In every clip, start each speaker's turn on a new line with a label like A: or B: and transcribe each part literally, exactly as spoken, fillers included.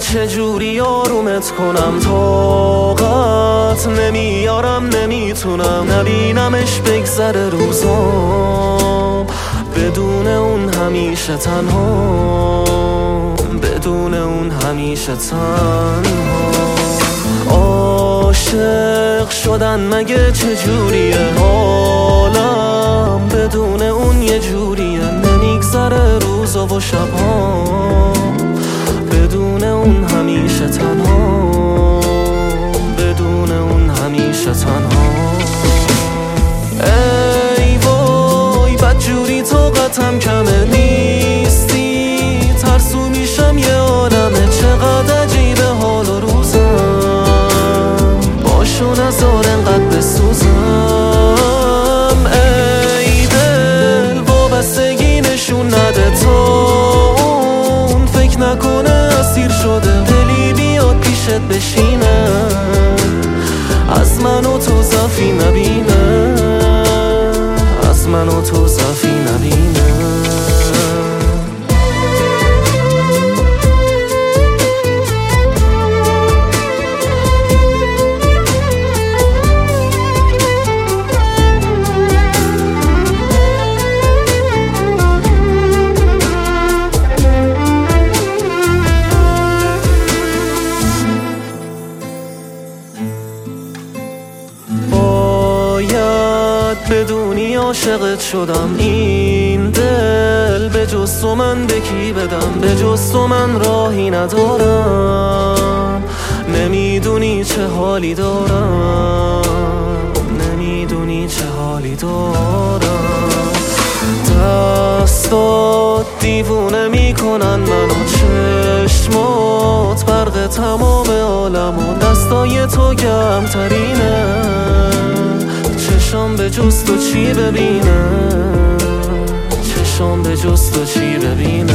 A: چجوری آرومت کنم، طاقت نمیارم نمیتونم نبینمش بگذره روزام بدون اون همیشه تنها، بدون اون همیشه تنها. عاشق شدن مگه چجوریه، حالم بدون اون یه جوریه، نمیگذره روزا و شبها بدون اون همیشه تنها، بدون اون همیشه تنها. ای وای بدجوری طاقتم کمه، نیستی ترسو میشم یه عالمه، چقدر عجیبه حال و روزم، باشو نزار انقدر بسوزم. ای دل وابستگی نشون نده، تا اون فکر نکنه اسیر شده، دلی بیاد پیشت بشینه، از من و تو ضعفی نبینه، از من و تو ضعفی نبینه. بدونی عاشقت شدم، این دل به جز تو من به کی بدم، به جز تو من راهی ندارم، نمیدونی چه حالی دارم، نمیدونی چه حالی دارم. دستات دیوونه میکنن منو، چشمات برق تمام عالم و دستای تو گرمترینه، چشم به جز تو چی ببینه، چشم به جز تو چی ببینه.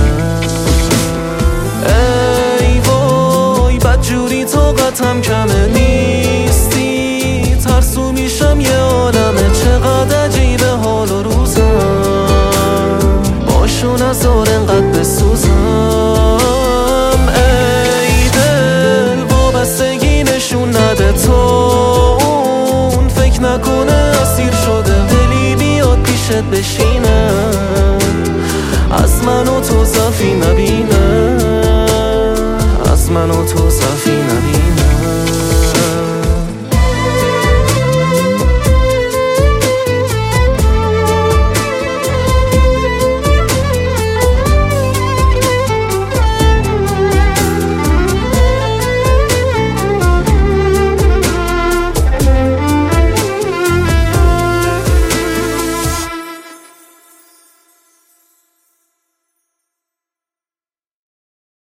A: ای وای بدجوری طاقتم کمه، نیستی ترسو میشم یه عالمه، چقدر عجیبه حال و روزم، باشو نزار انقدر بسوزم. ای دل وابستگی نشون نده، تا اون فکر نکنه اسیر شده، دلی بیاد پیشت بشینه، از من و تو ضعفی نبینه، از من و تو